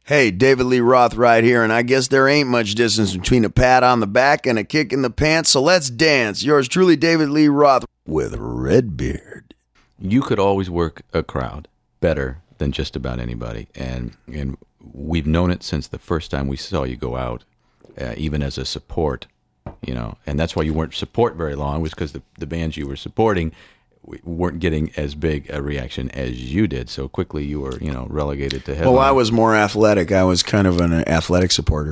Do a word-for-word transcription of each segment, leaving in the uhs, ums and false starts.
Hey, David Lee Roth right here, and I guess there ain't much distance between a pat on the back and a kick in the pants, so let's dance. Yours truly, David Lee Roth with Redbeard. You could always work a crowd better than just about anybody, and and we've known it since the first time we saw you go out, uh, even as a support, you know, and that's why you weren't support very long, was because the, the bands you were supporting weren't getting as big a reaction as you did. So quickly you were, you know, relegated to headline. Well, I was more athletic. I was kind of an athletic supporter.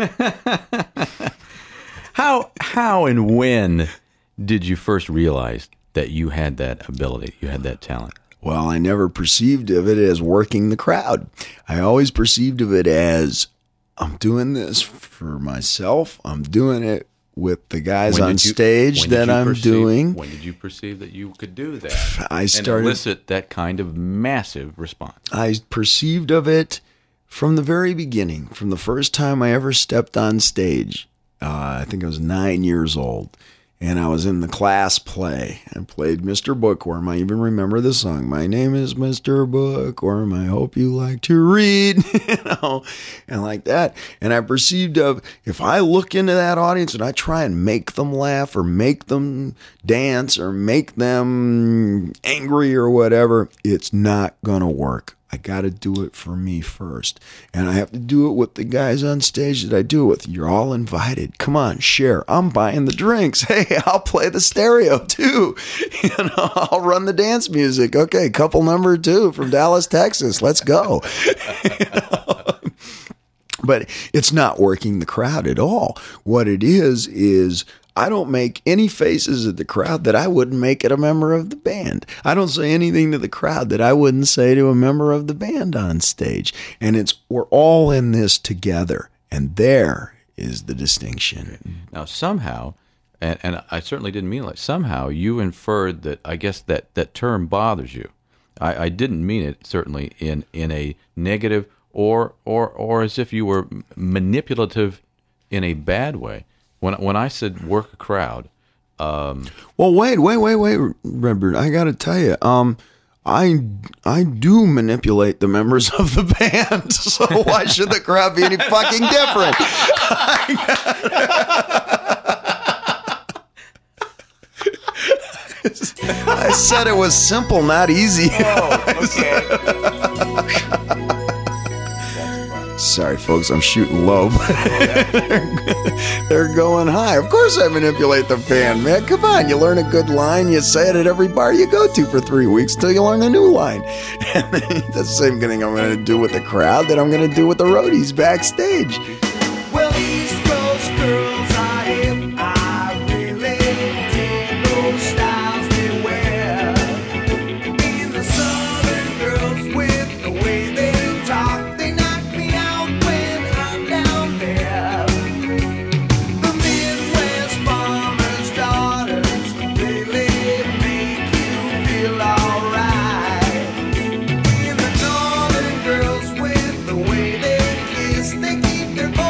how how and when did you first realize that you had that ability, you had that talent? Well, I never perceived of it as working the crowd. I always perceived of it as, I'm doing this for myself. I'm doing it with the guys on you, stage that I'm perceive, doing. When did you perceive that you could do that? I started and elicit that kind of massive response. I perceived of it from the very beginning, from the first time I ever stepped on stage. Uh, I think I was nine years old, and I was in the class play. I played Mister Bookworm. I even remember the song, "My name is Mister Bookworm, I hope you like to read," you know, and like that. And I perceived of, if I look into that audience and I try and make them laugh or make them dance or make them angry or whatever, it's not going to work. I got to do it for me first. And I have to do it with the guys on stage that I do it with. You're all invited. Come on, share. I'm buying the drinks. Hey, I'll play the stereo too. You know, I'll run the dance music. Okay, couple number two from Dallas, Texas. Let's go. You know? But it's not working the crowd at all. What it is, is I don't make any faces at the crowd that I wouldn't make at a member of the band. I don't say anything to the crowd that I wouldn't say to a member of the band on stage. And it's, we're all in this together. And there is the distinction. Now, somehow, and, and I certainly didn't mean it like, somehow you inferred that, I guess that, that term bothers you. I, I didn't mean it, certainly, in, in a negative or, or, or as if you were manipulative in a bad way. When when I said work a crowd, um, well, wait, wait, wait, wait, Redbeard, I got to tell you, um, I I do manipulate the members of the band, so why should the crowd be any fucking different? I said it was simple, not easy. Oh, okay. Sorry, folks, I'm shooting low, but they're going high. Of course I manipulate the band, man. Come on, you learn a good line, you say it at every bar you go to for three weeks until you learn a new line. And that's the same thing I'm going to do with the crowd that I'm going to do with the roadies backstage. Well, East Coast girls are hip. I really dig those styles they wear. And the Southern girls with the way they talk. They keep their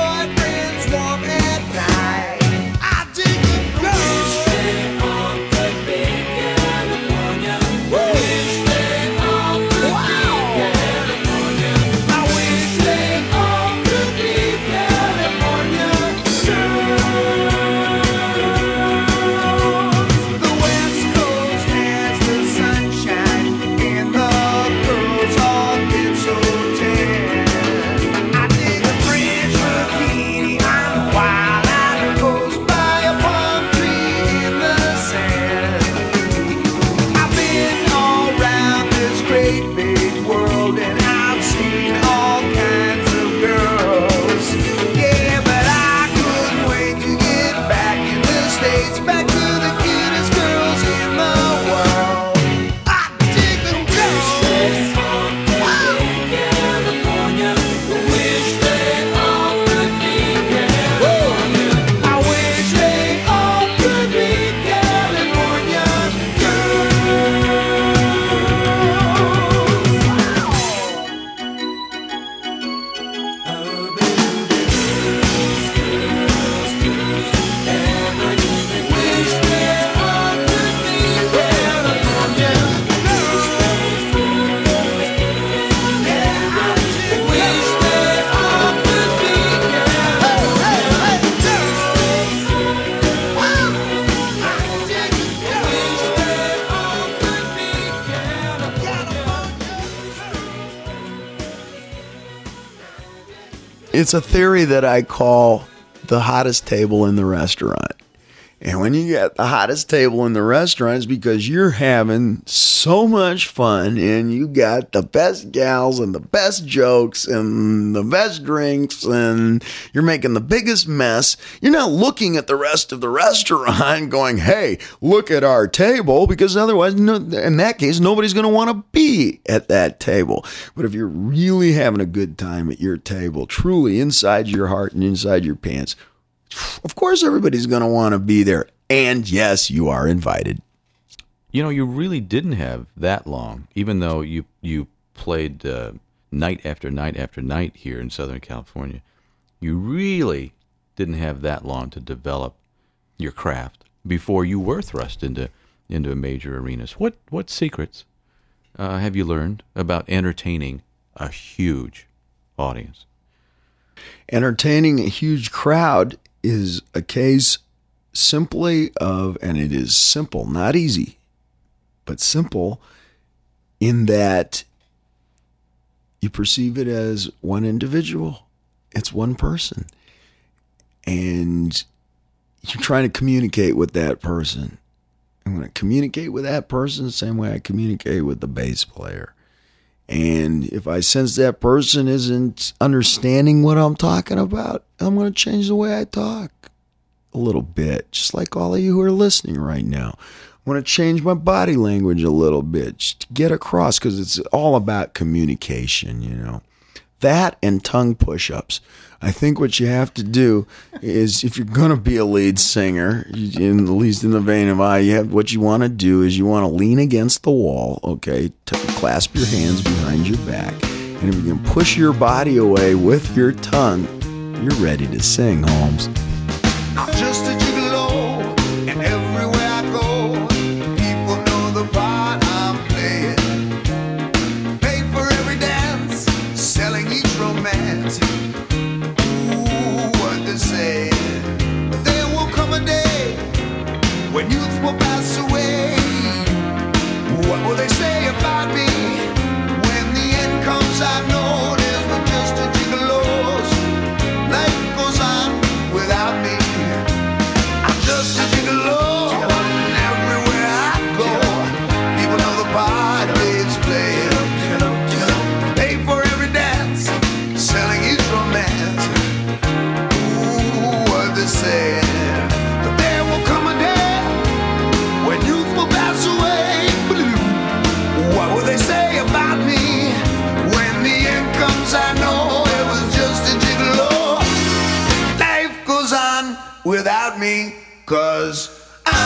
It's a theory that I call the hottest table in the restaurant. And when you get the hottest table in the restaurant, it's because you're having so much fun and you got the best gals and the best jokes and the best drinks and you're making the biggest mess. You're not looking at the rest of the restaurant going, hey, look at our table, because otherwise, no, in that case, nobody's going to want to be at that table. But if you're really having a good time at your table, truly inside your heart and inside your pants, of course, everybody's going to want to be there. And yes, you are invited. You know, you really didn't have that long, even though you you played uh, night after night after night here in Southern California. You really didn't have that long to develop your craft before you were thrust into into major arenas. What what secrets uh, have you learned about entertaining a huge audience? Entertaining a huge crowd is a case simply of, and it is simple, not easy, but simple in that you perceive it as one individual. It's one person. And you're trying to communicate with that person. I'm going to communicate with that person the same way I communicate with the bass player. And if I sense that person isn't understanding what I'm talking about, I'm going to change the way I talk a little bit, just like all of you who are listening right now. I want to change my body language a little bit just to get across, because it's all about communication, you know. That and tongue push-ups. I think what you have to do is, if you're going to be a lead singer, in, at least in the vein of I, you have, what you want to do is you want to lean against the wall, okay, T- clasp your hands behind your back, and if you can push your body away with your tongue, you're ready to sing, Holmes. I'm just a gigolo, and everywhere I go, people know the part I'm playing. Pay for every dance, selling each romance. Ooh, what they say. But there will come a day when youth will pass away. What will they say about me when the end comes? I know there's no just a gigolos. Life goes on without me. Just a gigolo, and everywhere I go, people know the part it's playing. Pay for every dance, selling each romance. Ooh, what they say. But there will come a day when youth will pass away. What will they say about me when the end comes? I know it was just a gigolo. Life goes on without me. 'Cause I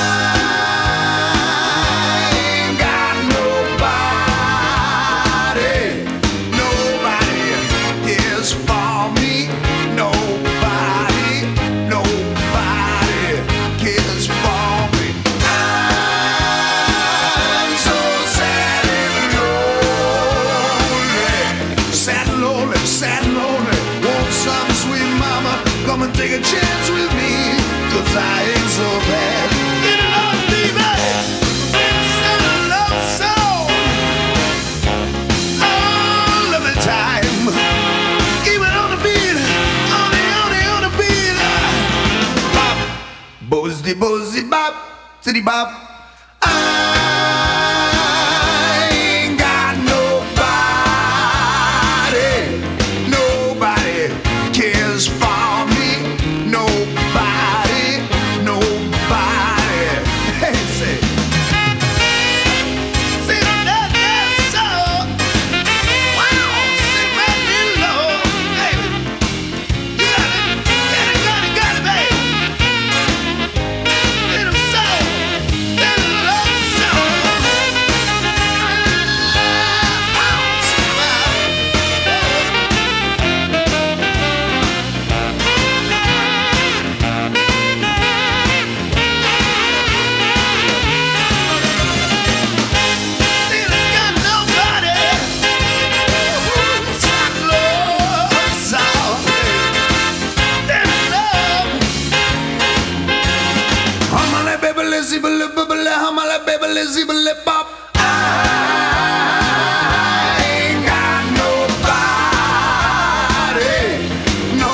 ain't got nobody, nobody cares for me, nobody, nobody cares for me. I'm so sad and lonely, sad and lonely, sad and lonely. Want some sweet mama come and take a chance with me? 'Cause I ain't so bad. Get it on, baby. It's a love song. Oh, love the time. Keep it on the beat. On the, on the, on the beat. Bop. Bozzy, bozzy, bop. City bop. I ain't got nobody. Nobody cares for me. Nobody. Nobody. Hey, say. See that, that song. Wow. Sing back real low, baby. You got it. Got it, got it, got it, baby. Little soul. Little love song. I ain't got nobody,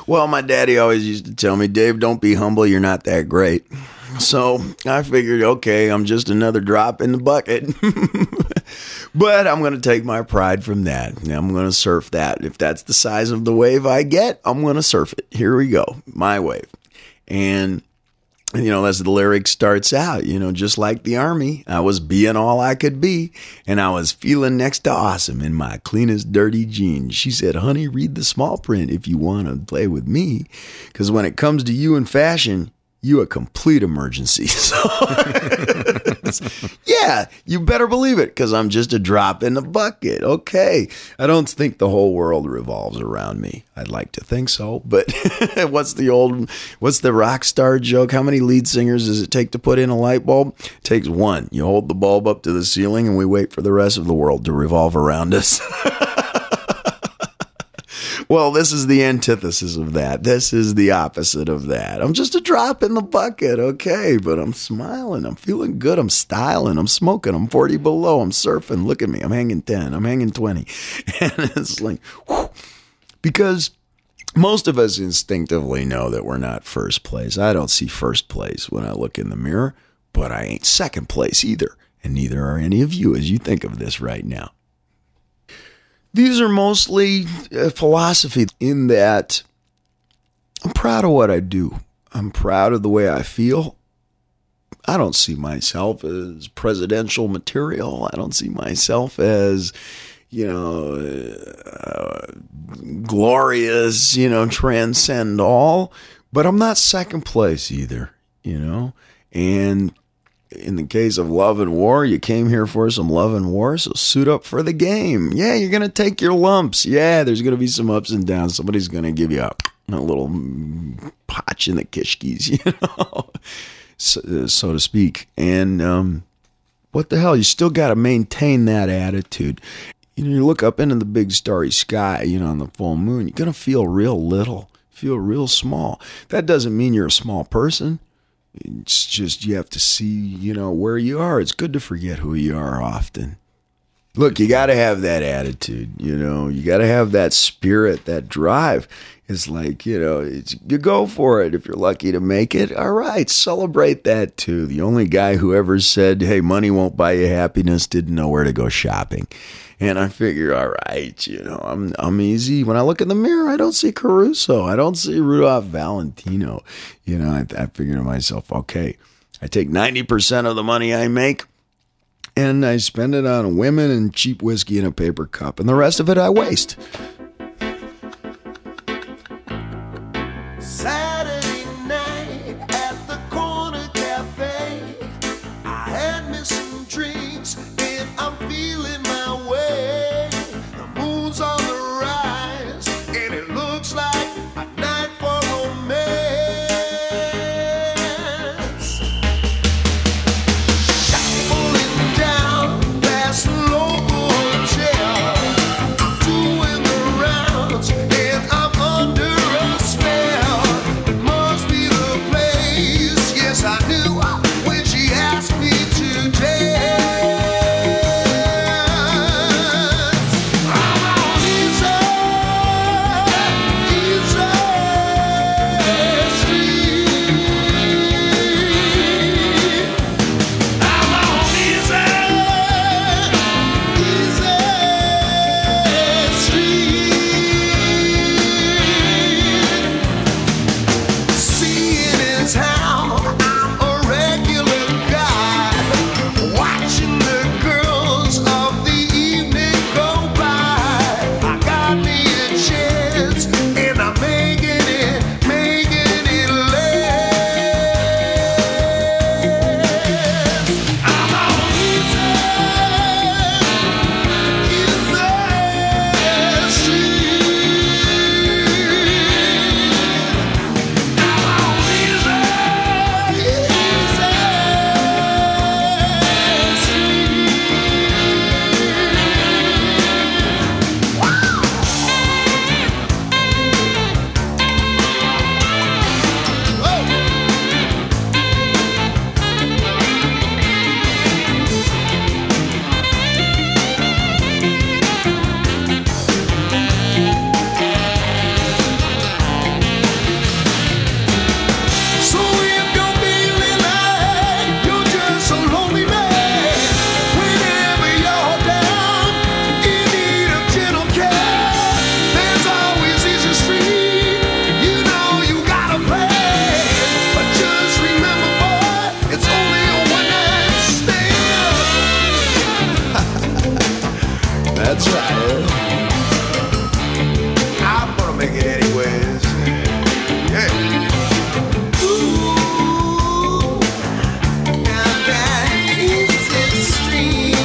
Well, my daddy always used to tell me, Dave, don't be humble. You're not that great. So I figured, okay, I'm just another drop in the bucket. But I'm going to take my pride from that. I'm going to surf that. If that's the size of the wave I get, I'm going to surf it. Here we go. My wave. And, you know, as the lyric starts out, you know, just like the Army, I was being all I could be. And I was feeling next to awesome in my cleanest dirty jeans. She said, honey, read the small print if you want to play with me. Because when it comes to you and fashion, you a complete emergency. So, yeah, you better believe it, because I'm just a drop in the bucket. Okay. I don't think the whole world revolves around me. I'd like to think so, but what's the old, what's the rock star joke? How many lead singers does it take to put in a light bulb? It takes one. You hold the bulb up to the ceiling and we wait for the rest of the world to revolve around us. Well, this is the antithesis of that. This is the opposite of that. I'm just a drop in the bucket, okay? But I'm smiling. I'm feeling good. I'm styling. I'm smoking. I'm forty below. I'm surfing. Look at me. I'm hanging ten. I'm hanging twenty. And it's like, whew. Because most of us instinctively know that we're not first place. I don't see first place when I look in the mirror, but I ain't second place either. And neither are any of you as you think of this right now. These are mostly uh, philosophy in that I'm proud of what I do. I'm proud of the way I feel. I don't see myself as presidential material. I don't see myself as, you know, uh, glorious, you know, transcend all. But I'm not second place either, you know. And in the case of love and war, you came here for some love and war, so suit up for the game. Yeah, you're going to take your lumps. Yeah, there's going to be some ups and downs. Somebody's going to give you a, a little potch in the kishkis, you know, so, so to speak. And um, what the hell? You still got to maintain that attitude. You know, you look up into the big starry sky, you know, on the full moon, you're going to feel real little, feel real small. That doesn't mean you're a small person. It's just you have to see, you know, where you are. It's good to forget who you are often. Look, you got to have that attitude, you know. You got to have that spirit, that drive. It's like, you know, it's, you go for it. If you're lucky to make it, all right, celebrate that too. The only guy who ever said, hey, money won't buy you happiness didn't know where to go shopping. And I figure, all right, you know, I'm I'm easy. When I look in the mirror, I don't see Caruso. I don't see Rudolph Valentino. You know, I, I figure to myself, okay, I take ninety percent of the money I make and I spend it on women and cheap whiskey in a paper cup. And the rest of it I waste. Saturday night at the corner cafe, I had me some drinks and I'm feeling my way. The moon's on the rise and it looks like a night for romance. Pulling down past the local hotel, doing the That's right. I'm gonna make it anyways. Yeah. Ooh, now that easy street.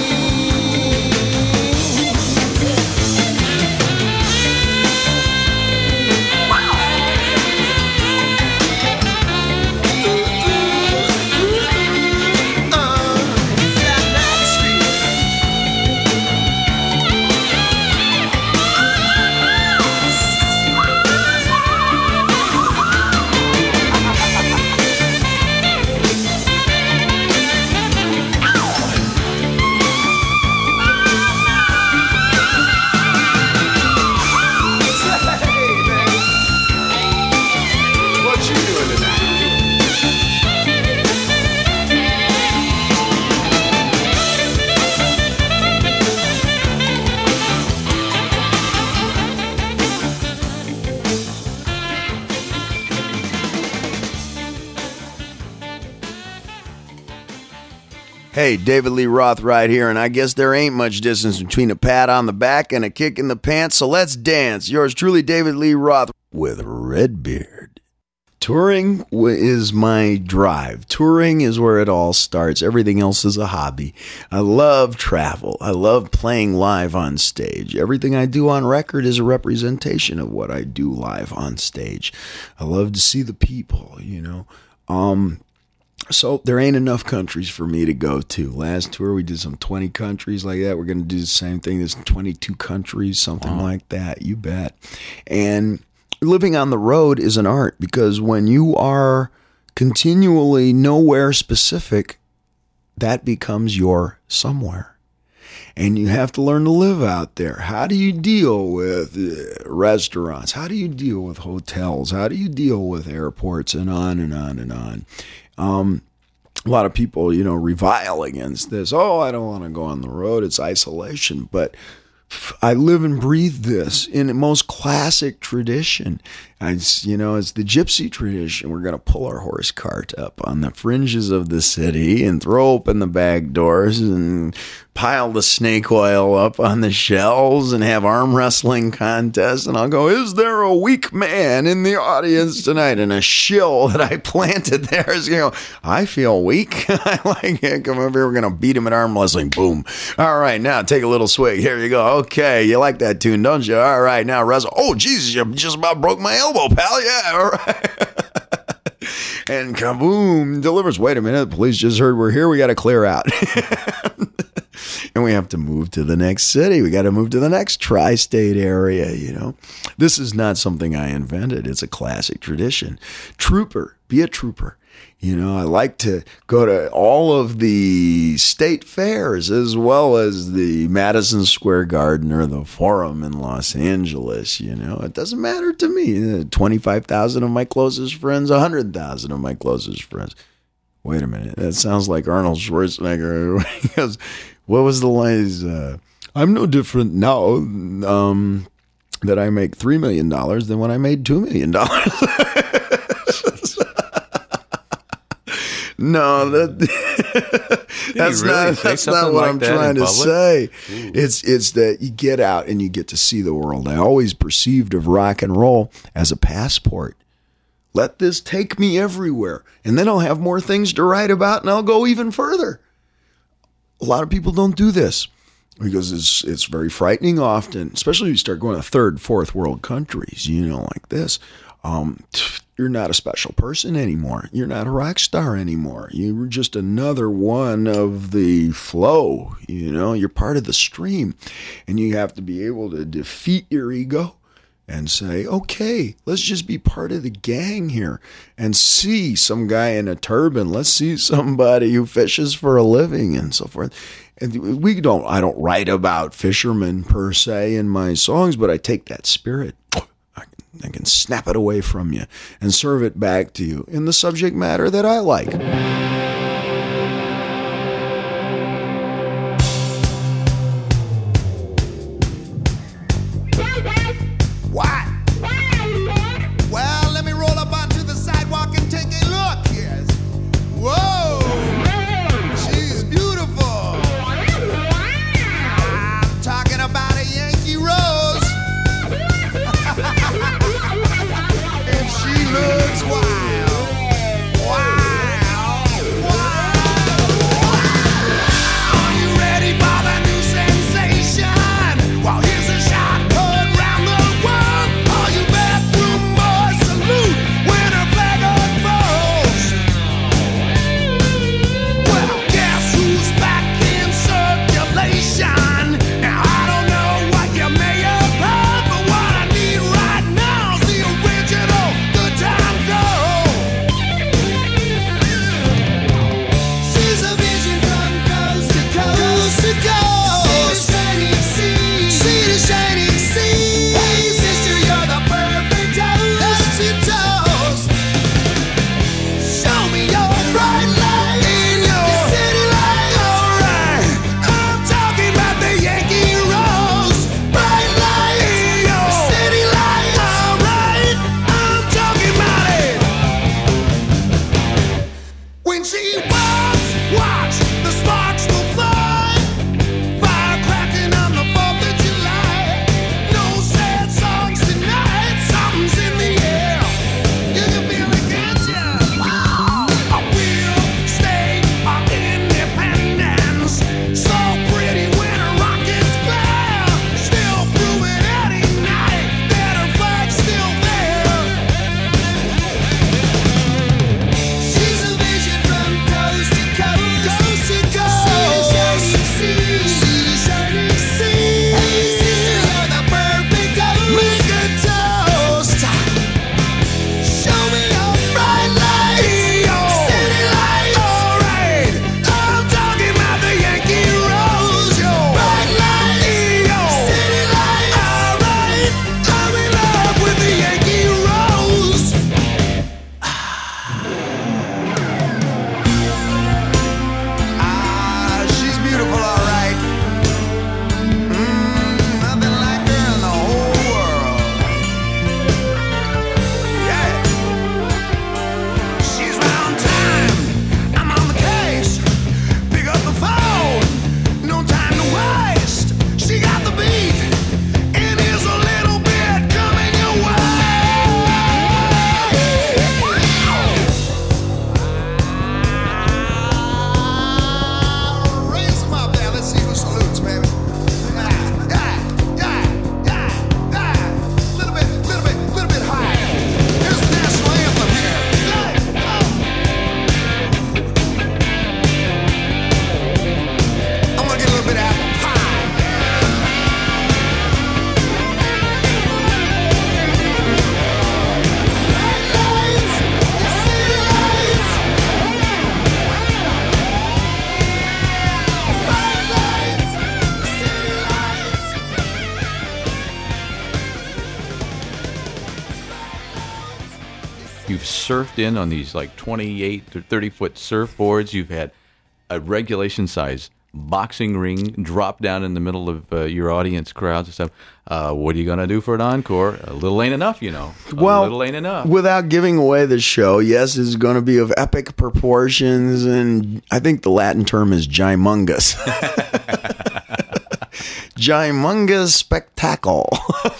Hey, David Lee Roth right here, and I guess there ain't much distance between a pat on the back and a kick in the pants, so let's dance. Yours truly, David Lee Roth with Redbeard. Touring is my drive. Touring is where it all starts. Everything else is a hobby. I love travel. I love playing live on stage. Everything I do on record is a representation of what I do live on stage. I love to see the people, you know. Um... So there ain't enough countries for me to go to. Last tour, we did some twenty countries like that. We're going to do the same thing. There's twenty-two countries, something wow. like that. You bet. And living on the road is an art because when you are continually nowhere specific, that becomes your somewhere. And you have to learn to live out there. How do you deal with uh, restaurants? How do you deal with hotels? How do you deal with airports and on and on and on? Um, a lot of people, you know, revile against this. Oh, I don't want to go on the road. It's isolation. But I live and breathe this in the most classic tradition. It's, you know, it's the gypsy tradition. We're going to pull our horse cart up on the fringes of the city and throw open the back doors and pile the snake oil up on the shelves and have arm wrestling contests. And I'll go, is there a weak man in the audience tonight? And a shill that I planted there is, you know, I feel weak. I like it. Come over here. We're going to beat him at arm wrestling. Boom. All right. Now take a little swig. Here you go. Okay. You like that tune, don't you? All right. Now wrestle. Oh, Jesus. You just about broke my elbow, pal. Yeah. All right. And kaboom. Delivers. Wait a minute. The police just heard we're here. We got to clear out. And we have to move to the next city. We got to move to the next tri-state area, you know. This is not something I invented. It's a classic tradition. Trooper, be a trooper. You know, I like to go to all of the state fairs as well as the Madison Square Garden or the Forum in Los Angeles, you know. It doesn't matter to me. twenty-five thousand of my closest friends, one hundred thousand of my closest friends. Wait a minute. That sounds like Arnold Schwarzenegger. He goes, what was the line? Uh, I'm no different now um, that I make three million dollars than when I made two million dollars. No, that that's really not that's not what like I'm trying to say. Ooh. It's it's that you get out and you get to see the world. I always perceived of rock and roll as a passport. Let this take me everywhere, and then I'll have more things to write about, and I'll go even further. A lot of people don't do this because it's it's very frightening often, especially when you start going to third, fourth world countries, you know, like this. Um, you're not a special person anymore. You're not a rock star anymore. You're just another one of the flow, you know. You're part of the stream, and you have to be able to defeat your ego and say, okay, let's just be part of the gang here and see some guy in a turban. Let's see somebody who fishes for a living and so forth. And we don't, I don't write about fishermen per se in my songs, but I take that spirit. I can, I can snap it away from you and serve it back to you in the subject matter that I like. About it. You've surfed in on these like twenty-eight to thirty foot surfboards. You've had a regulation size boxing ring drop down in the middle of uh, your audience crowds and stuff. Uh, what are you going to do for an encore? A little ain't enough, you know. A Well, little ain't enough. Without giving away the show, yes, it's going to be of epic proportions, and I think the Latin term is gymungous. Gymungous spectacle.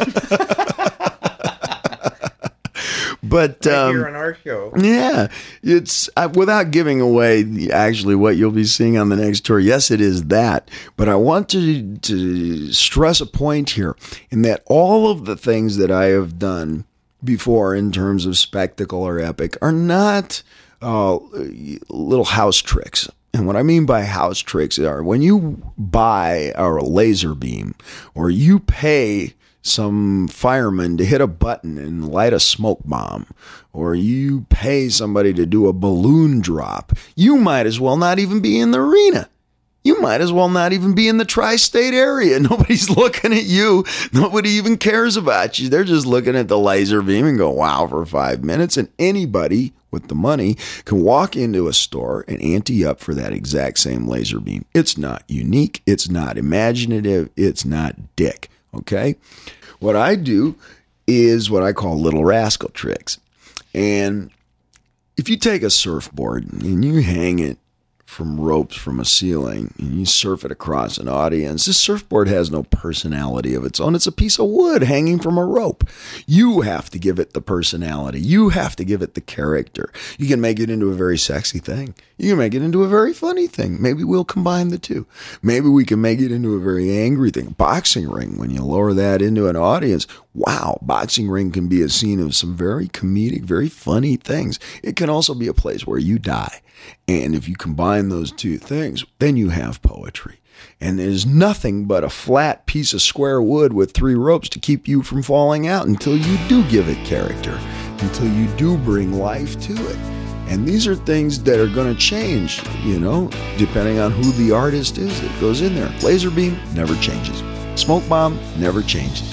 But um, Here on our show. yeah, it's uh, without giving away the- actually what you'll be seeing on the next tour. Yes, it is that. But I want to to stress a point here in that all of the things that I have done before in terms of spectacle or epic are not uh, little house tricks. And what I mean by house tricks are when you buy a laser beam or you pay some fireman to hit a button and light a smoke bomb, or you pay somebody to do a balloon drop, you might as well not even be in the arena. You might as well not even be in the tri-state area. Nobody's looking at you. Nobody even cares about you. They're just looking at the laser beam and go, wow, for five minutes. And anybody with the money can walk into a store and ante up for that exact same laser beam. It's not unique. It's not imaginative. It's not dick. Okay? What I do is what I call little rascal tricks. And if you take a surfboard and you hang it from ropes from a ceiling and you surf it across an audience, this surfboard has no personality of its own. It's a piece of wood hanging from a rope. You have to give it the personality. You have to give it the character. You can make it into a very sexy thing. You can make it into a very funny thing. Maybe we'll combine the two. Maybe we can make it into a very angry thing. Boxing ring, when you lower that into an audience, wow, boxing ring can be a scene of some very comedic, very funny things. It can also be a place where you die. And if you combine those two things, then you have poetry. And there's nothing but a flat piece of square wood with three ropes to keep you from falling out until you do give it character, until you do bring life to it. And these are things that are going to change, you know, depending on who the artist is that goes in there. Laser beam never changes. Smoke bomb never changes.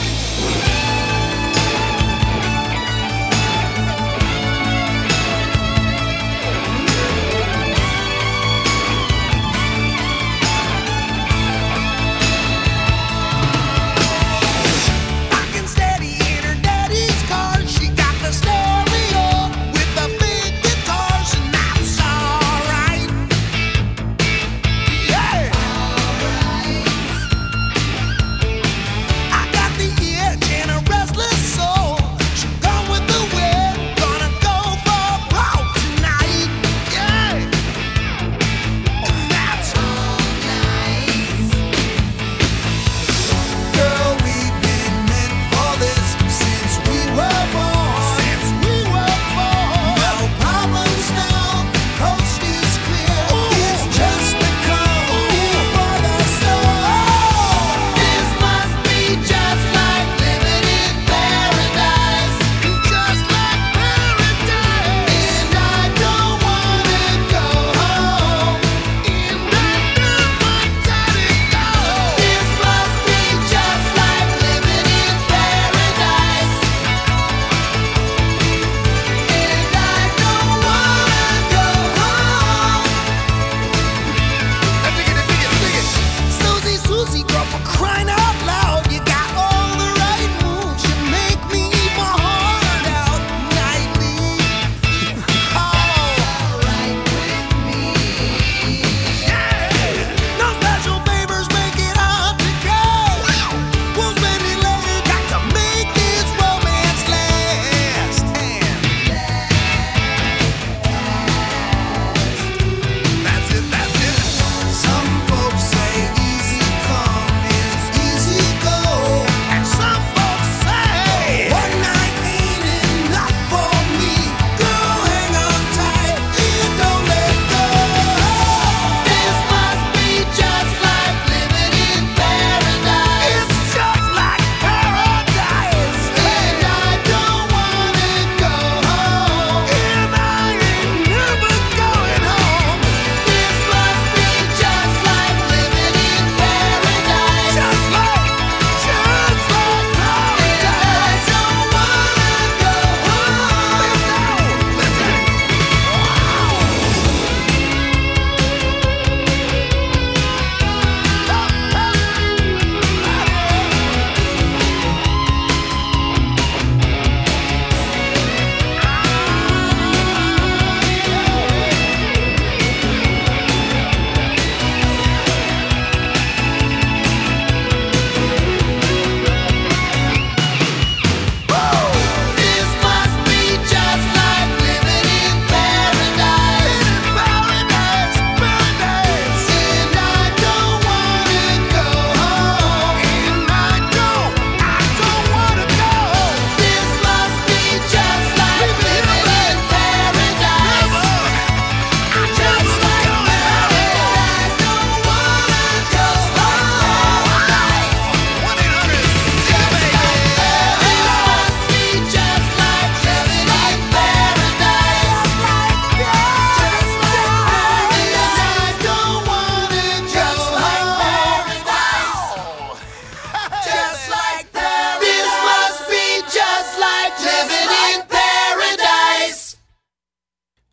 Rockin' steady in her daddy's car. She got the stereo with the big guitars, and that's alright. Yeah. I got the itch and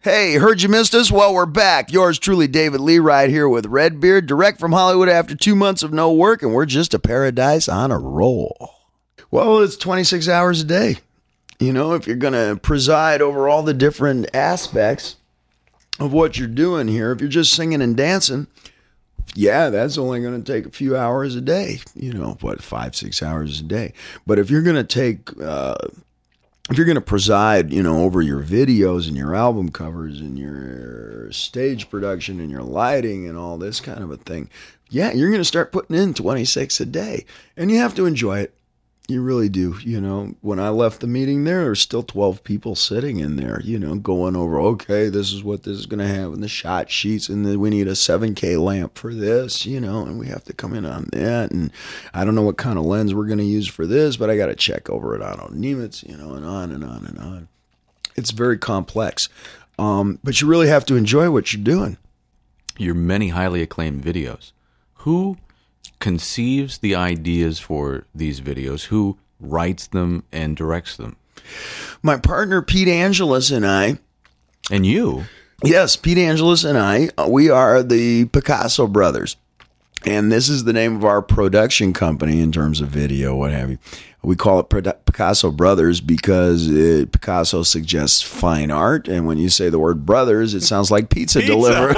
Hey, heard you missed us? Well, we're back. Yours truly, David Lee, right here with Redbeard, direct from Hollywood after two months of no work, and we're just a paradise on a roll. Well, it's twenty-six hours a day. You know, if you're going to preside over all the different aspects of what you're doing here, if you're just singing and dancing, yeah, that's only going to take a few hours a day. You know, what, five, six hours a day. But if you're going to take... Uh, If you're going to preside, you know, over your videos and your album covers and your stage production and your lighting and all this kind of a thing, yeah, you're going to start putting in twenty-six a day. And you have to enjoy it. You really do. You know, when I left the meeting there, there were still twelve people sitting in there, you know, going over, okay, this is what this is going to have in the shot sheets. And then we need a seven K lamp for this, you know, and we have to come in on that. And I don't know what kind of lens we're going to use for this, but I got to check over it on Nimitz, you know, and on and on and on. It's very complex. Um, but you really have to enjoy what you're doing. Your many highly acclaimed videos. Who conceives the ideas for these videos? Who writes them and directs them? My partner, Pete Angelus, and I. And you? Yes, Pete Angelus and I, we are the Picasso brothers. And this is the name of our production company in terms of video, what have you. We call it Produ- Picasso Brothers because it, Picasso suggests fine art. And when you say the word brothers, it sounds like pizza, pizza. delivery.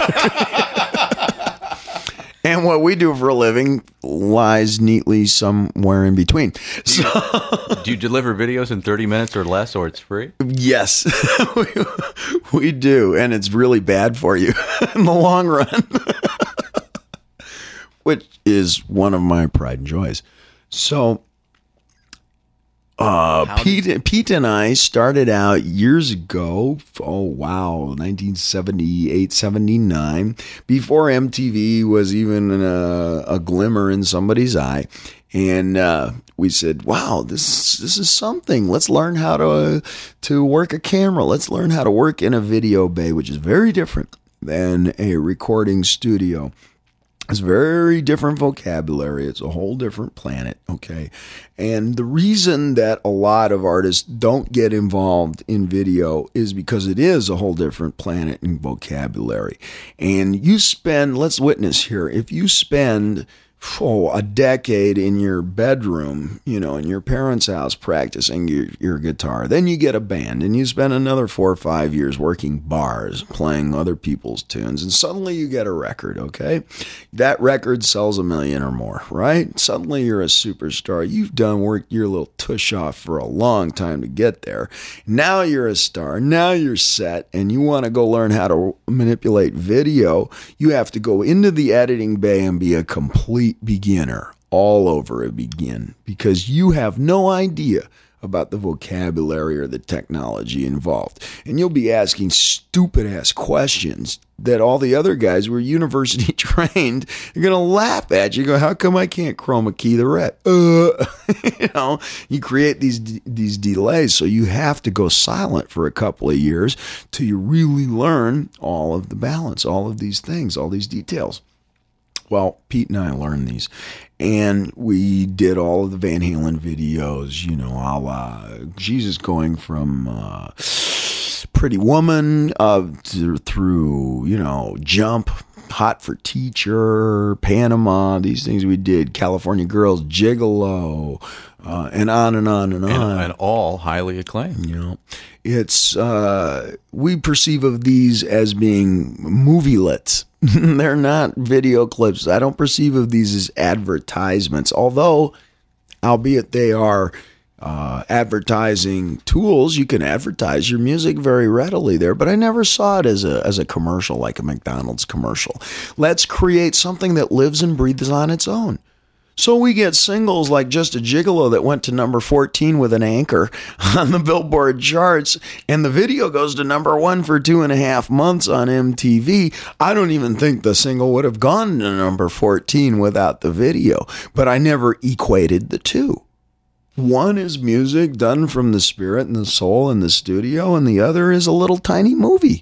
And what we do for a living lies neatly somewhere in between. Do you, do you deliver videos in thirty minutes or less, or it's free? Yes, we, we do. And it's really bad for you in the long run, which is one of my pride and joys. So uh, Pete, did- Pete and I started out years ago. Oh, wow. nineteen seventy-eight, seventy-nine, before M T V was even a, a glimmer in somebody's eye. And uh, we said, wow, this this is something. Let's learn how to, uh, to work a camera. Let's learn how to work in a video bay, which is very different than a recording studio. It's very different vocabulary. It's a whole different planet, okay? And the reason that a lot of artists don't get involved in video is because it is a whole different planet in vocabulary. And you spend, let's witness here, if you spend oh, a decade in your bedroom, you know, in your parents' house practicing your, your guitar, then you get a band and you spend another four or five years working bars, playing other people's tunes, and suddenly you get a record, okay? That record sells a million or more, right? Suddenly you're a superstar. You've done work your little tush off for a long time to get there. Now you're a star. Now you're set, and you want to go learn how to manipulate video. You have to go into the editing bay and be a complete beginner all over again because you have no idea about the vocabulary or the technology involved. And you'll be asking stupid ass questions that all the other guys who are university trained are going to laugh at you. Go, how come I can't chroma key the red? Uh, you know, you create these these delays, so you have to go silent for a couple of years till you really learn all of the balance, all of these things, all these details. Well, Pete and I learned these, and we did all of the Van Halen videos, you know, a la Jesus, going from uh, Pretty Woman uh, to, through, you know, Jump, Hot for Teacher, Panama, these things we did, California Girls, Gigolo, uh, and on and on and on. And, and all highly acclaimed. You know, it's, uh, we perceive of these as being movie-lets. They're not video clips. I don't perceive of these as advertisements, although, albeit they are uh, advertising tools, you can advertise your music very readily there, but I never saw it as a as a commercial, like a McDonald's commercial. Let's create something that lives and breathes on its own. So we get singles like Just a Gigolo that went to number fourteen with an anchor on the Billboard charts, and the video goes to number one for two and a half months on M T V. I don't even think the single would have gone to number fourteen without the video, but I never equated the two. One is music done from the spirit and the soul in the studio, and the other is a little tiny movie.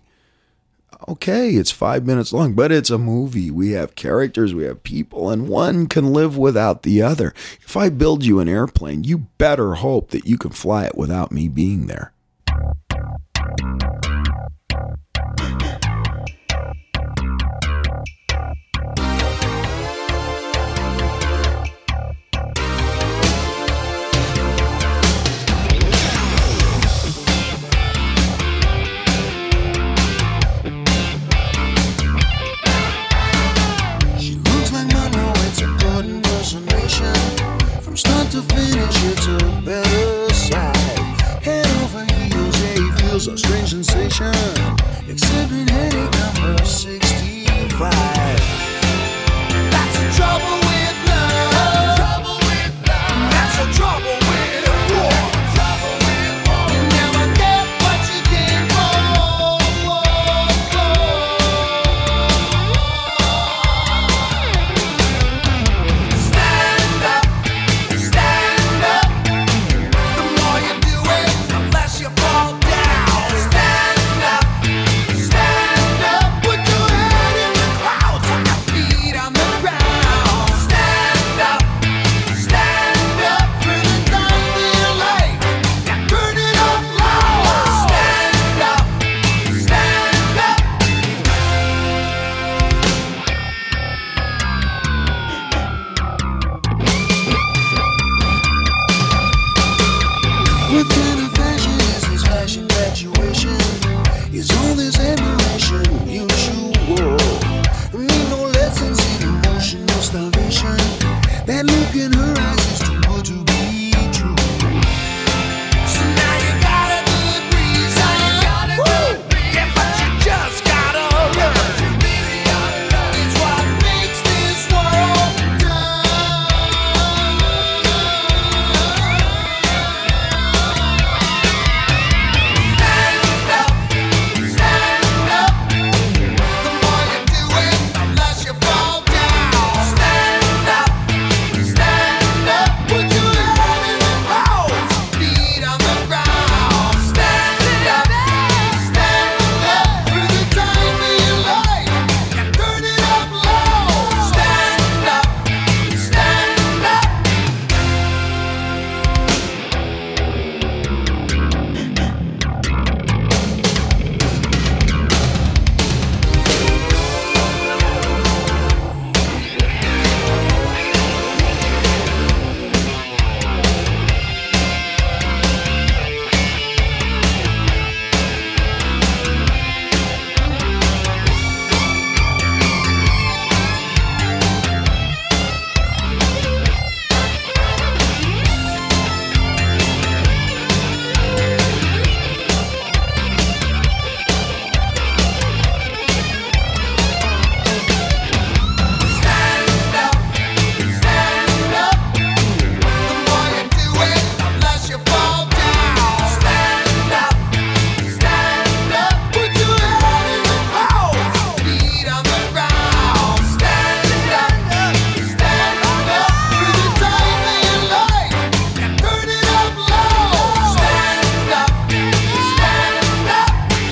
Okay, it's five minutes long, but it's a movie. We have characters, we have people, and one can live without the other. If I build you an airplane, you better hope that you can fly it without me being there. finish, it's a better side. Head over heels, yeah, he feels a strange sensation. Exhibit headache number sixty-five. That's the trouble with love. Trouble with love. That's the trouble with war. Trouble with war. You never get what you came for. Stand up, stand up. The more you do it, the less you fall down. Stand up, stand up. Put your head in the clouds and your feet on the ground. Stand up, stand up for the time of your life. Now turn it up loud. Stand up, stand up. What kind of fashion is this fashion infatuation? Is all this admiration mutual? Need no lessons in emotional starvation. That look in her eyes is too good to be true. So now you got a good reason. Woo! Yeah, but you just gotta learn. It's what makes this world turn. Stand up, stand up. The more you do it, the less you fall down. Stand up, stand up. Put your head in the clouds, feet on the ground. Stand up, stand up for the time of your life. And turn it up low. Stand up, stand up. Stand up, stand up. The more you do it, the less you fall down. Stand up, stand up. Put your head in the clouds, feet on the ground. Stand up, stand up for the time of your life. And turn it up low. Stand up, stand up.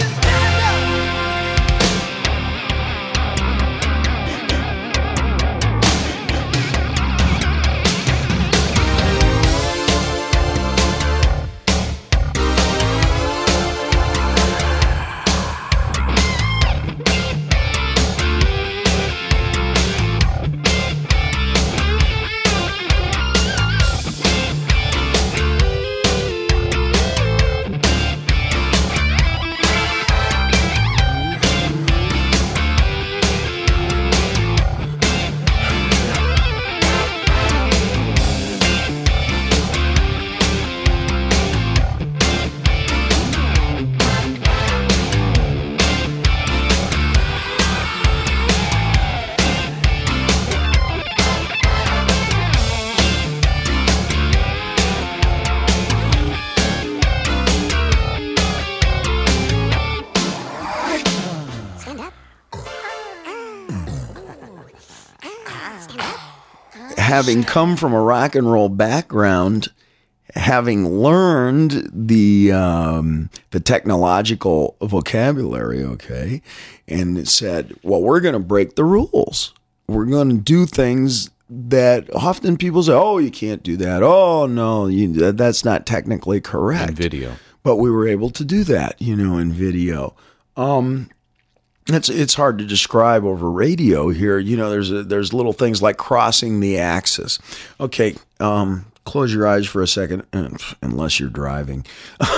Having come from a rock and roll background, having learned the um, the technological vocabulary, okay, and it said, well, we're going to break the rules. We're going to do things that often people say, oh, you can't do that. Oh, no, you, that, that's not technically correct. And video. But we were able to do that, you know, in video. Um, it's it's hard to describe over radio here. You know, there's a, there's little things like crossing the axis. Okay, um, close your eyes for a second, unless you're driving.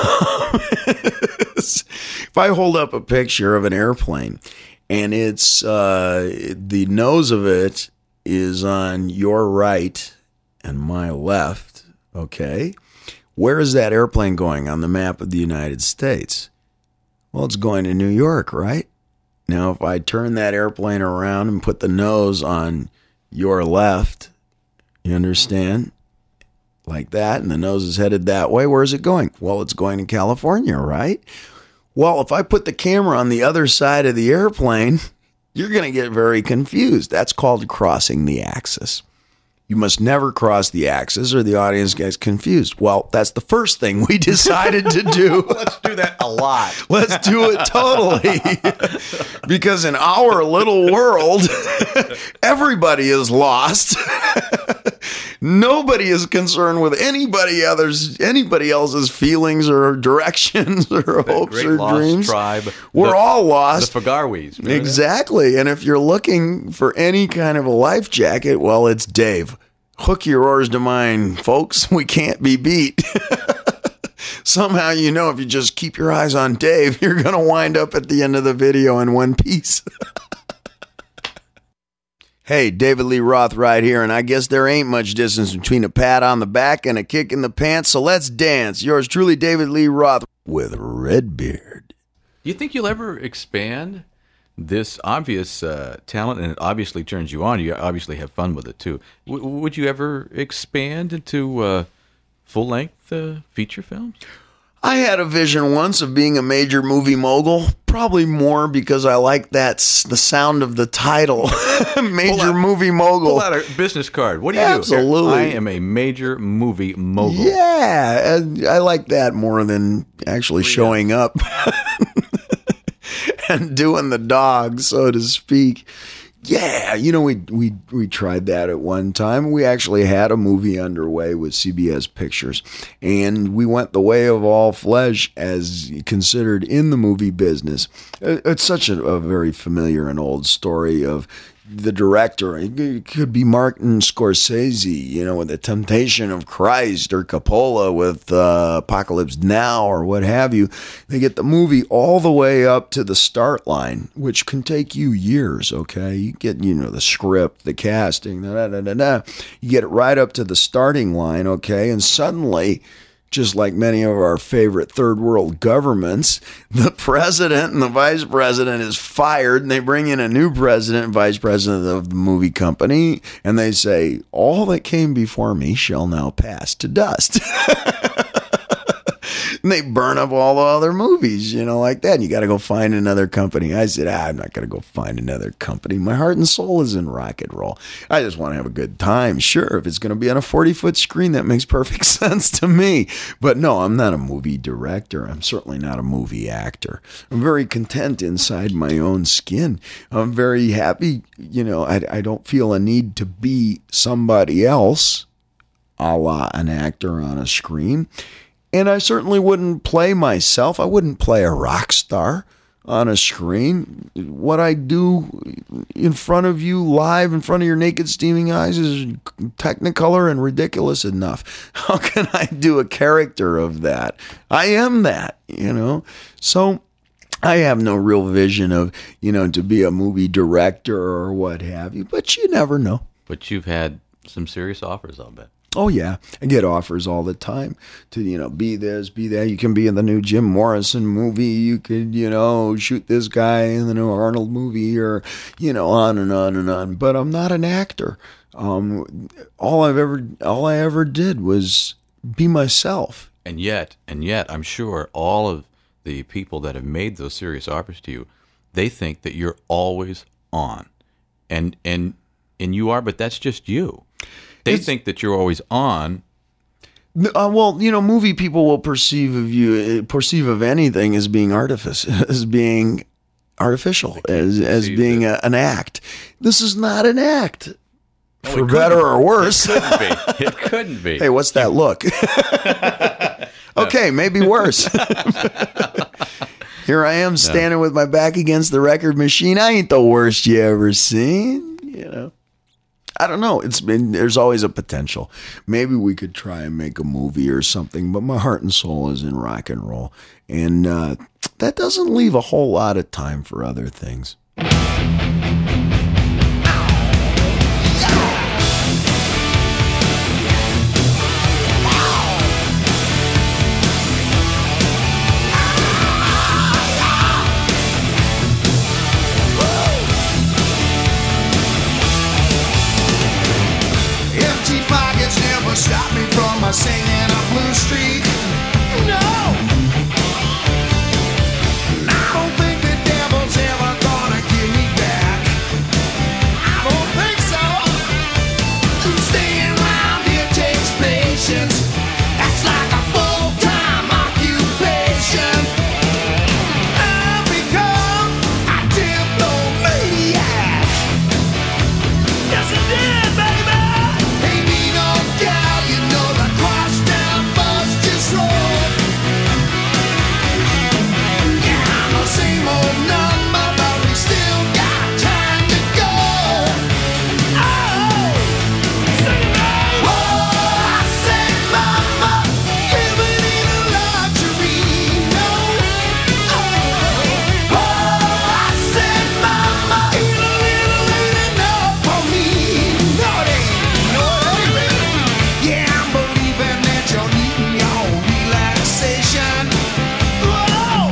If I hold up a picture of an airplane and it's uh, the nose of it is on your right and my left, Okay. Where is that airplane going on the map of the United States? Well, it's going to New York, right? Now, if I turn that airplane around and put the nose on your left, you understand? Like that, and the nose is headed that way. Where is it going? Well, it's going to California, right? Well, if I put the camera on the other side of the airplane, you're going to get very confused. That's called crossing the axis. You must never cross the axis or the audience gets confused. Well, that's the first thing we decided to do. Let's do that a lot. Let's do it totally. Because in our little world, everybody is lost. Nobody is concerned with anybody others, anybody else's feelings or directions or That hopes great or lost dreams. tribe. We're the, all lost. The Fagarwis. Remember that? Exactly. And if you're looking for any kind of a life jacket, well, it's Dave. Hook your oars to mine, folks. We can't be beat. Somehow, you know, if you just keep your eyes on Dave, you're going to wind up at the end of the video in one piece. Hey, David Lee Roth right here, and I guess there ain't much distance between a pat on the back and a kick in the pants, so let's dance. Yours truly, David Lee Roth with Redbeard. Do you think you'll ever expand this obvious uh, talent, and it obviously turns you on? You obviously have fun with it, too. W- would you ever expand into uh, full-length uh, feature films? I had a vision once of being a major movie mogul, probably more because I like that the sound of the title, major out- movie mogul. Pull out a business card. What do you Absolutely. do? I am a major movie mogul. Yeah, and I like that more than actually showing up and doing the dog, so to speak. Yeah, you know, we we we tried that at one time. We actually had a movie underway with C B S Pictures, and we went the way of all flesh as considered in the movie business. It's such a, a very familiar and old story of the director. It could be Martin Scorsese, you know, with The Temptation of Christ, or Coppola with uh, Apocalypse Now, or what have you. They get the movie all the way up to the start line, which can take you years, okay? You get, you know, the script, the casting, da, da, da, da. You get it right up to the starting line, okay? And suddenly, just like many of our favorite third world governments, the president and the vice president is fired, and they bring in a new president and vice president of the movie company, and they say, all that came before me shall now pass to dust. And they burn up all the other movies, you know, like that. And you got to go find another company. I said, ah, I'm not going to go find another company. My heart and soul is in rock and roll. I just want to have a good time. Sure, if it's going to be on a forty-foot screen, that makes perfect sense to me. But no, I'm not a movie director. I'm certainly not a movie actor. I'm very content inside my own skin. I'm very happy. You know, I, I don't feel a need to be somebody else, a la an actor on a screen. And I certainly wouldn't play myself. I wouldn't play a rock star on a screen. What I do in front of you, live in front of your naked, steaming eyes, is technicolor and ridiculous enough. How can I do a character of that? I am that, you know? So I have no real vision of, you know, to be a movie director or what have you, but you never know. But you've had some serious offers, I'll bet. Oh, yeah. I get offers all the time to, you know, be this, be that. You can be in the new Jim Morrison movie. You could, you know, shoot this guy in the new Arnold movie, or, you know, on and on and on. But I'm not an actor. Um, all I've ever, all I ever did was be myself. And yet, and yet, I'm sure all of the people that have made those serious offers to you, they think that you're always on. And, and, and you are, but that's just you. They it's, think that you're always on. Uh, well, you know, movie people will perceive of you, perceive of anything as being artifice, as being artificial, as as being a, an act. This is not an act, no, for better or worse. It couldn't be. It couldn't be. Hey, what's that look? Okay, maybe worse. Here I am standing no. with my back against the record machine. I ain't the worst you ever seen, you know. I don't know. It's been, there's always a potential. Maybe we could try and make a movie or something, but my heart and soul is in rock and roll. And uh, that doesn't leave a whole lot of time for other things. Blue Street. No, I don't think the devil's ever gonna give me back. I don't think so. Staying around here takes patience. That's like a full-time occupation. I've become a diplomat. Yes, it did, baby. Hey, me no gal, you know the crosstown bus just rolled. Yeah, I'm the same old number, but we still got time to go. Oh, say no. Oh, I say, mama, living in a luxury. No. Oh, oh, I say, mama, ain't a little ain't enough for me. No, it ain't. No, it ain't, baby. Yeah, I'm believing that you're needing your relaxation. Whoa.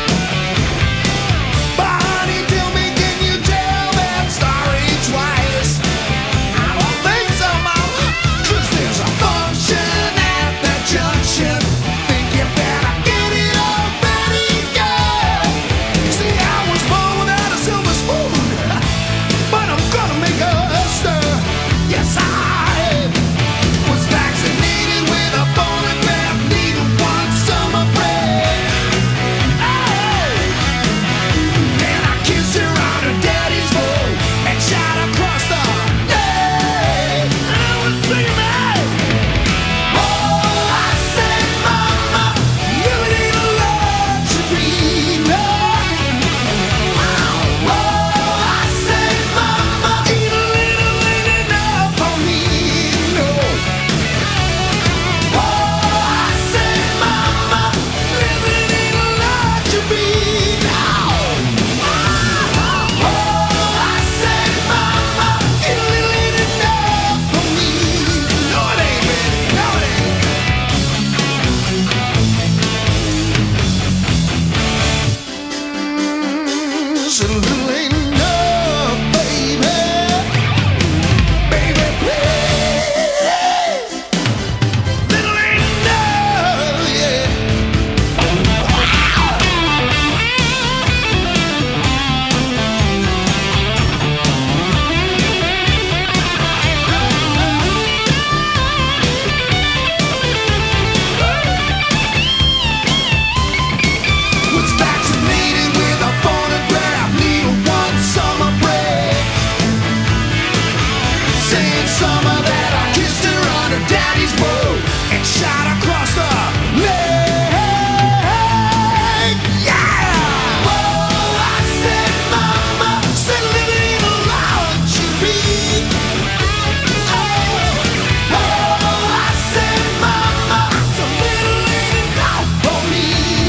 But honey, tell me, can you tell that story twice? I don't think so, mama, 'cause there's a function at the junction. Think you better get it on ready, girl. See, I was born without a silver spoon, but I'm gonna make a stir. Yes, I was vaccinated with a phonograph needle one summer break. Oh, and I kissed her on her daddy's boat and shot across the lake. I was singing that. Oh, I said, mama, you need a luxury. No. Oh, I said, mama, ain't a little ain't enough for me. No. Oh, I said, mama, living in a luxury now. Oh, I said, mama, ain't a little ain't enough for me. No, it ain't, baby. No, it ain't. So little ain't enough, baby. Baby, please. Little ain't enough, yeah. Was vaccinated with a phonograph needle one summer break. Same summer that I kissed her on her daddy's boat and shot across the lake. Yeah. Oh, I said, mama, said living in a luxury. Oh, oh, I said, mama, so little ain't enough for me.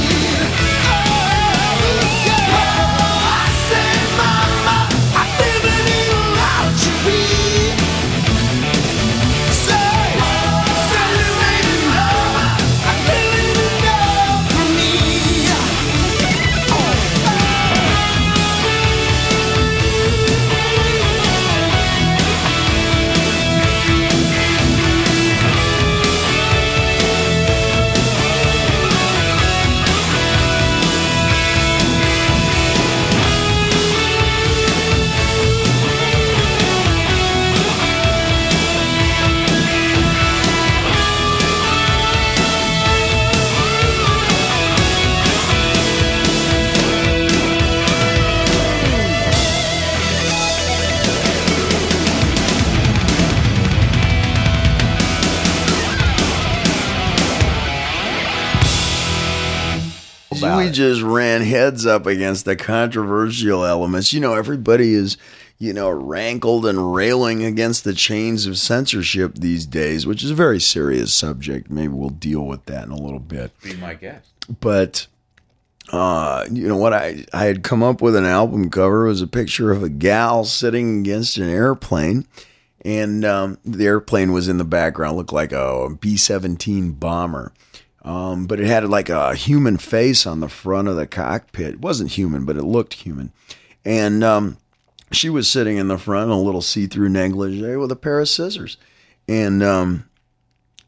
Oh, I said, mama, I'm living in a luxury. Say, say little ain't enough. I'm living enough for me. We just ran heads up against the controversial elements. You know, everybody is, you know, rankled and railing against the chains of censorship these days, which is a very serious subject. Maybe we'll deal with that in a little bit. Be my guest. But, uh, you know, what I, I had come up with an album cover was a picture of a gal sitting against an airplane. And um, the airplane was in the background, looked like a B seventeen bomber. Um, but it had like a human face on the front of the cockpit. It wasn't human, but it looked human. And um, she was sitting in the front in a little see-through negligee with a pair of scissors. And um,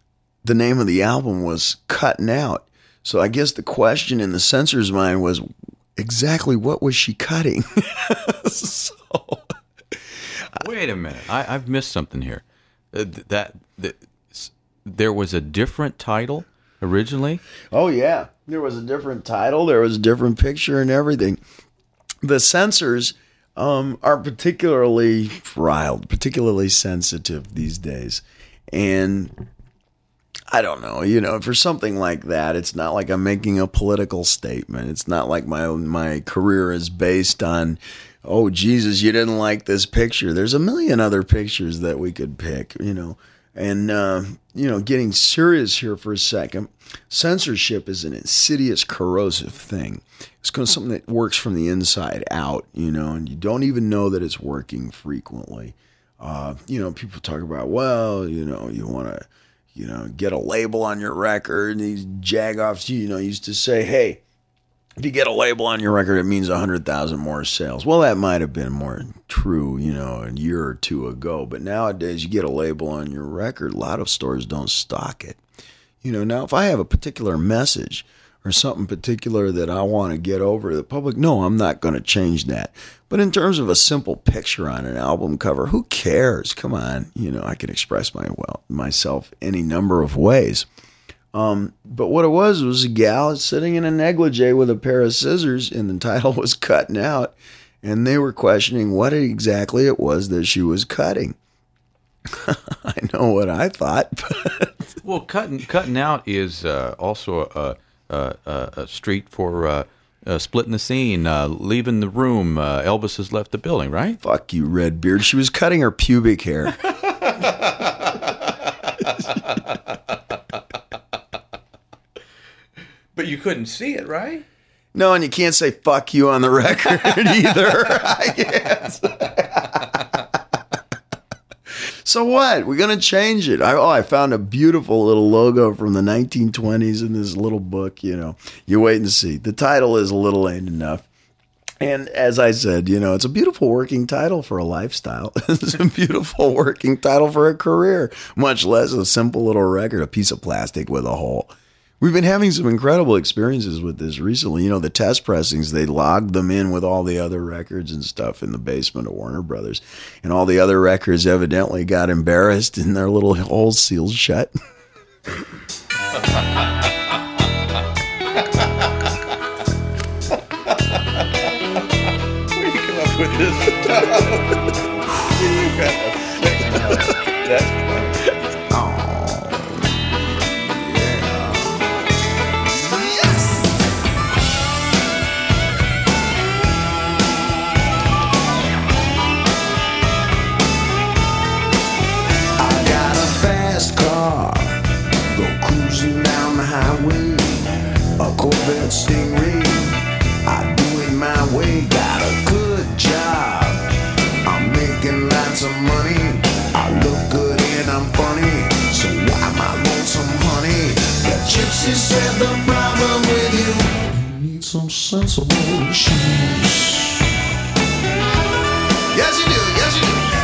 the name of the album was Cutting Out. So I guess the question in the censor's mind was, exactly what was she cutting? so, Wait a minute. I, I've missed something here. Uh, that, that there was a different title originally? Oh, yeah. There was a different title. There was a different picture and everything. The censors um, are particularly riled, particularly sensitive these days. And I don't know, you know, for something like that, it's not like I'm making a political statement. It's not like my my career is based on, oh, Jesus, you didn't like this picture. There's a million other pictures that we could pick, you know. And, uh, you know, getting serious here for a second, censorship is an insidious, corrosive thing. It's kind of something that works from the inside out, you know, and you don't even know that it's working frequently. Uh, you know, people talk about, well, you know, you want to, you know, get a label on your record. And these jagoffs, you know, used to say, hey, if you get a label on your record, it means one hundred thousand more sales. Well, that might have been more true, you know, a year or two ago. But nowadays, you get a label on your record, a lot of stores don't stock it. You know, now if I have a particular message or something particular that I want to get over to the public, no, I'm not going to change that. But in terms of a simple picture on an album cover, who cares? Come on, you know, I can express my well myself any number of ways. Um, but what it was was a gal sitting in a negligee with a pair of scissors, and the title was Cutting Out, and they were questioning what exactly it was that she was cutting. I know what I thought. But well, cutting cutting out is uh, also a, a, a, a street for uh, uh, splitting the scene, uh, leaving the room. Uh, Elvis has left the building, right? Fuck you, Redbeard. She was cutting her pubic hair. But you couldn't see it, right? No, and you can't say fuck you on the record either. I guess. So what? We're going to change it. I, oh, I found a beautiful little logo from the nineteen twenties in this little book, you know. You wait and see. The title is A Little Ain't Enough. And as I said, you know, it's a beautiful working title for a lifestyle. It's a beautiful working title for a career, much less a simple little record, a piece of plastic with a hole. We've been having some incredible experiences with this recently. You know, the test pressings, they logged them in with all the other records and stuff in the basement of Warner Brothers. And all the other records evidently got embarrassed and their little holes sealed shut. Where you come up with this stuff? You got a sick. That's funny. Corvette Stingray, I do it my way, got a good job, I'm making lots of money, I look good and I'm funny, so why am I lonesome, honey? The gypsy said the problem with you, you need some sensible shoes. Yes you do, yes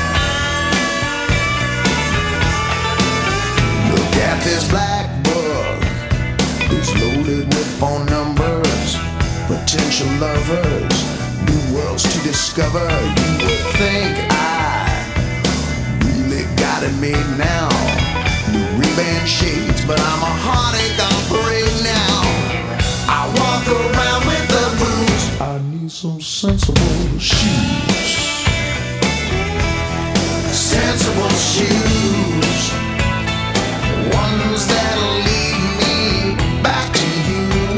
you do. Look at this black bug, it's loaded with phone numbers, potential lovers, new worlds to discover. You would think I really got it made now. New Ray-Ban shades, but I'm a heartache on parade now. I walk around with the blues. I need some sensible shoes. Sensible shoes, ones that'll lead me back to you.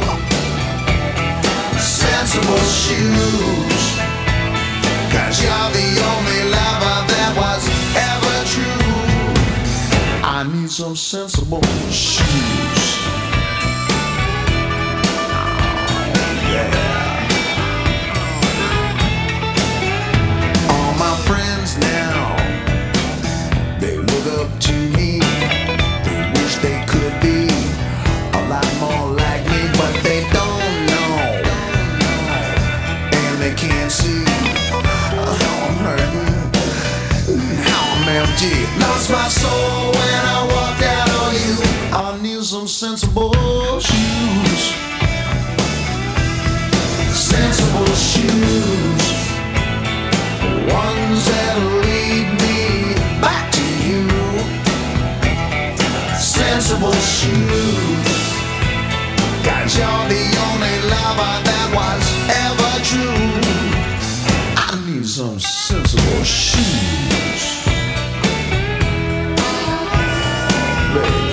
Sensible shoes, 'cause you're the only lover that was ever true. I need some sensible shoes. Yeah. All my friends now, they look up to me. They wish they could be a lot more like me, but they don't know, and they can't see how I'm hurting, how I'm empty. Lost my soul when I walked out on you. I sensible shoes. Sensible shoes. Ones that'll lead me back to you. Sensible shoes. 'Cause you're the only lover that was ever true. I need some sensible shoes. Baby.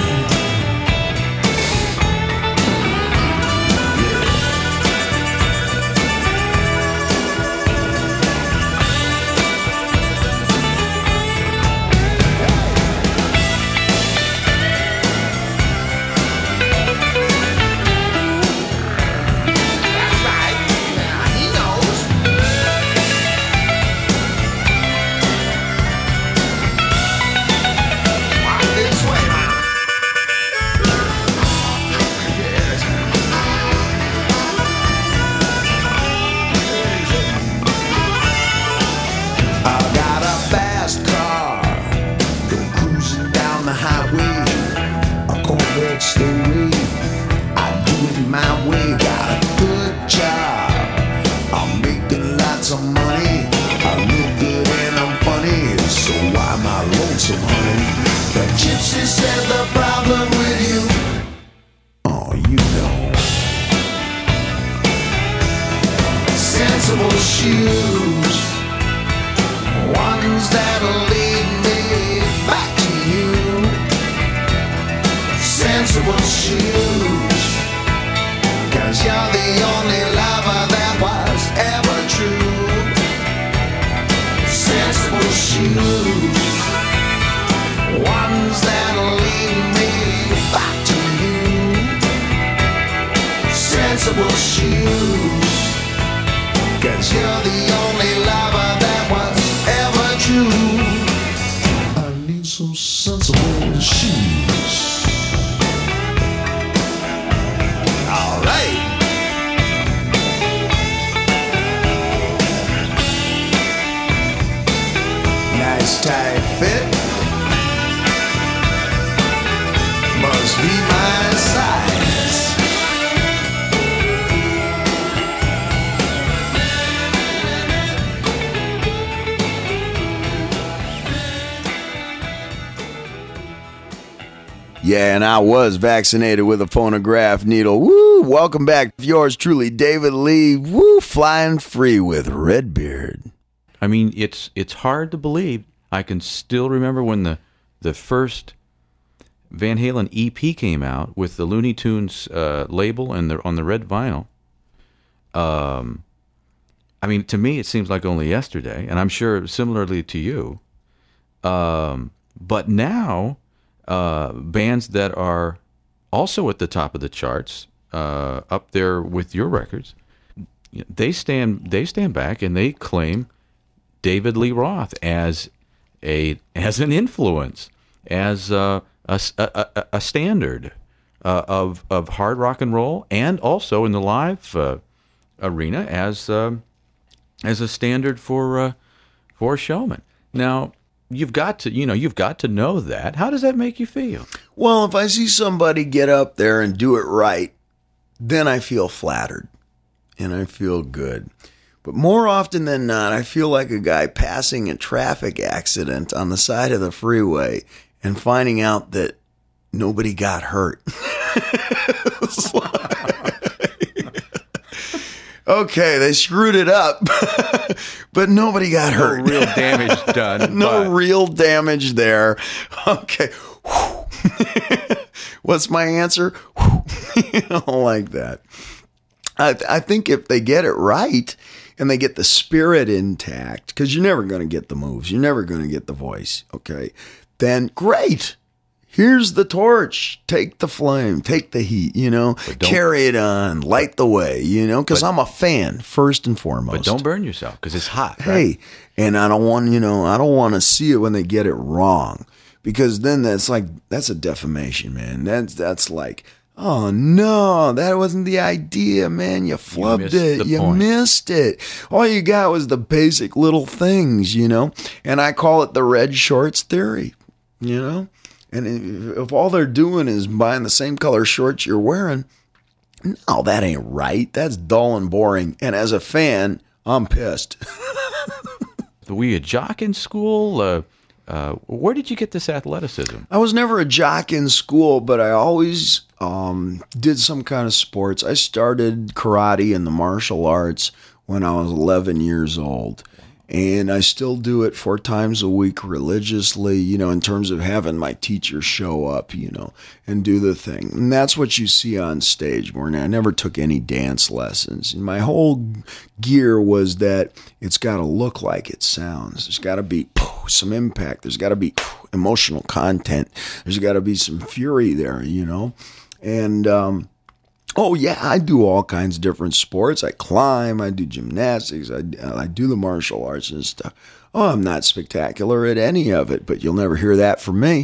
Story. I do it my way, got a good job. I'm making lots of money. I look good and I'm funny, so why am I lonesome, honey? The gypsy said the problem with you, oh, you know. Sensible shoes, ones that'll lead me back to you. Sensible shoes, 'cause you're the only lover that was ever true. Sensible shoes, ones that'll lead me back to you. Sensible shoes, 'cause you're the only lover that was ever true. I need some sensible shoes. Tight fit must be my size. Yeah, and I was vaccinated with a phonograph needle. Woo! Welcome back. Yours truly, David Lee. Woo! Flying free with Redbeard. I mean, it's it's hard to believe. I can still remember when the the first Van Halen E P came out with the Looney Tunes uh, label and the on the red vinyl. Um, I mean, to me, it seems like only yesterday, and I'm sure similarly to you. Um, but now, uh, bands that are also at the top of the charts, uh, up there with your records, they stand they stand back and they claim David Lee Roth as a as an influence, as a a, a, a standard uh, of of hard rock and roll, and also in the live uh, arena as uh, as a standard for uh, for a showman. Now you've got to you know you've got to know that. How does that make you feel? Well, if I see somebody get up there and do it right, then I feel flattered and I feel good. But more often than not, I feel like a guy passing a traffic accident on the side of the freeway and finding out that nobody got hurt. Like, okay, they screwed it up, but nobody got hurt. No real damage done. No but. real damage there. Okay. What's my answer? I don't like that. I, I think if they get it right, and they get the spirit intact, because you're never going to get the moves. You're never going to get the voice, okay? Then great. Here's the torch. Take the flame. Take the heat, you know? Carry it on. Light the way, you know? Because I'm a fan, first and foremost. But don't burn yourself, because it's hot. Hey, right? And I don't want, you know, I don't want to see it when they get it wrong. Because then that's like, that's a defamation, man. That's, that's like... Oh, no, that wasn't the idea, man. You flubbed you it. You point. missed it. All you got was the basic little things, you know? And I call it the red shorts theory, you know? And if, if all they're doing is buying the same color shorts you're wearing, no, that ain't right. That's dull and boring. And as a fan, I'm pissed. Were you a jock in school? Uh, uh, where did you get this athleticism? I was never a jock in school, but I always um, did some kind of sports. I started karate and the martial arts when I was eleven years old. And I still do it four times a week religiously, you know, in terms of having my teacher show up, you know, and do the thing. And that's what you see on stage. More I never took any dance lessons. And my whole gear was that it's got to look like it sounds. There's got to be some impact. There's got to be emotional content. There's got to be some fury there, you know. And, um, oh, yeah, I do all kinds of different sports. I climb, I do gymnastics, I, I do the martial arts and stuff. Oh, I'm not spectacular at any of it, but you'll never hear that from me.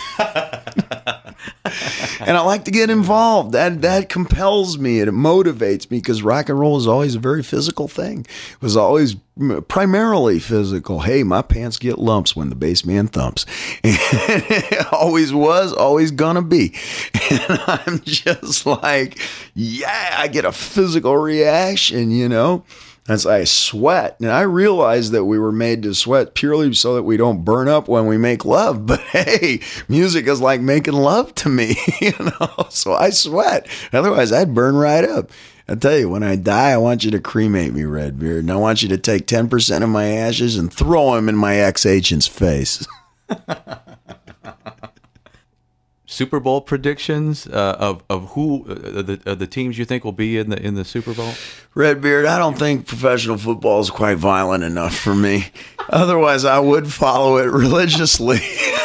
And I like to get involved. That that compels me and it motivates me because rock and roll is always a very physical thing. It was always primarily physical. Hey, my pants get lumps when the bass man thumps. And it always was, always gonna be. And I'm just like, yeah, I get a physical reaction, you know? As I sweat. And I realized that we were made to sweat purely so that we don't burn up when we make love. But hey, music is like making love to me, you know? So I sweat. Otherwise, I'd burn right up. I tell you, when I die, I want you to cremate me, Redbeard. And I want you to take ten percent of my ashes and throw them in my ex-agent's face. Super Bowl predictions uh, of of who uh, the uh, the teams you think will be in the in the Super Bowl? Redbeard, I don't think professional football is quite violent enough for me. Otherwise, I would follow it religiously.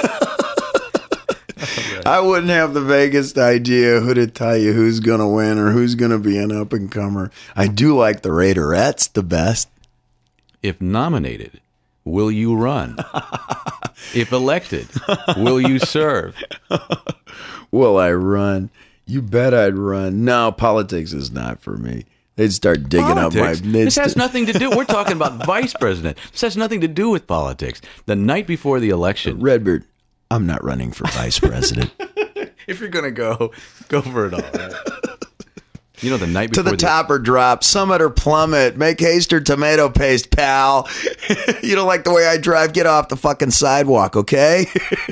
I wouldn't have the vaguest idea who to tell you who's going to win or who's going to be an up and comer. I do like the Raiderettes the best. If nominated, will you run? If elected, will you serve? Will I run? You bet I'd run. No, politics is not for me. They'd start digging Politics? up my... This has nothing to do... We're talking about vice president. This has nothing to do with politics. The night before the election... Redbeard, I'm not running for vice president. If you're going to go, go for it all. Right? You know, the night To before... the top or drop, summit or plummet, make haste or tomato paste, pal. You don't like the way I drive? Get off the fucking sidewalk, okay?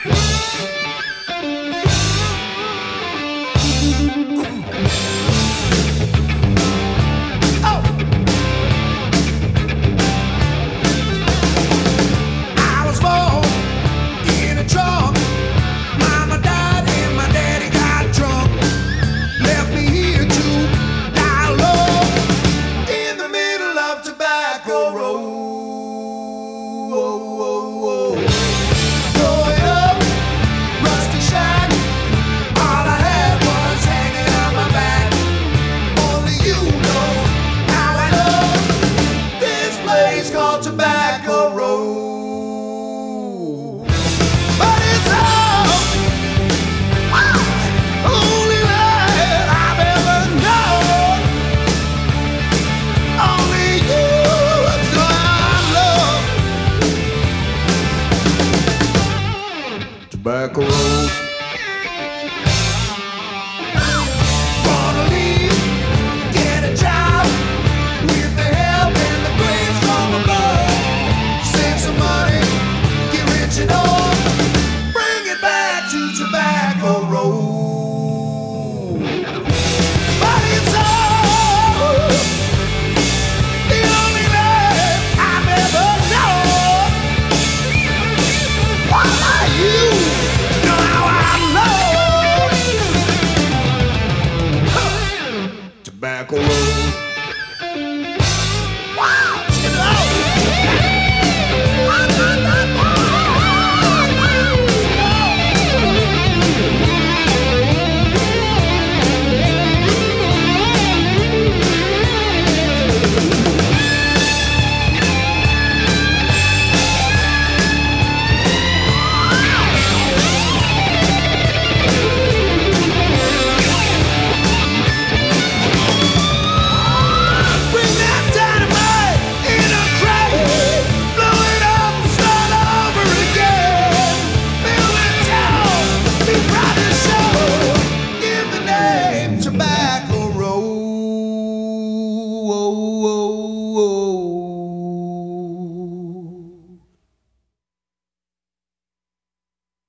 I was born in a trunk. Mama died and my daddy got drunk. Left me here to die alone in the middle of Tobacco Road. Growing up, rusty shack. All I had was hanging on my back. Only you know how I love this place called Tobacco Road. But it's all only life I've ever known. Only you know I love Tobacco Road. Wanna leave, get a job with the help and the grace from above. Save some money, get rich and old. Bring it back to Tobacco Road. But it's all the only life I've ever known. Why you know how I love Tobacco Road.